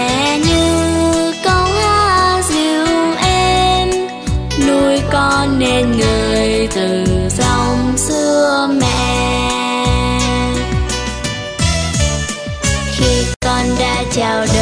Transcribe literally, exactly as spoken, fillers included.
mẹ như câu hát dịu êm, nuôi con nên người từ dòng xưa mẹ. Khi con đã chào